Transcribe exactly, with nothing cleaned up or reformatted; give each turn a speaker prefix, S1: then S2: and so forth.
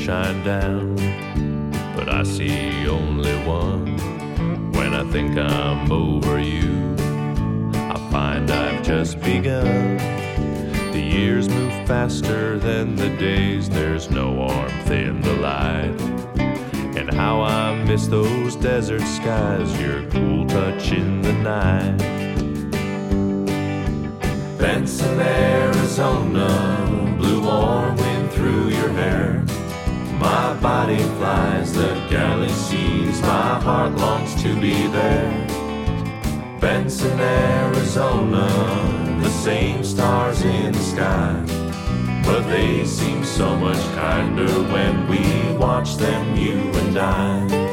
S1: shine down, but I see only one. When I think I'm over you, I find I've just begun. The years move faster than the days, there's no warmth in the light. And how I miss those desert skies, your cool touch in the night. Benson, Arizona, blue warm wind through your hair. My body flies the galaxies, my heart longs to be there. Benson, Arizona, the same stars in the sky, but they seem so much kinder when we watch them, you and I.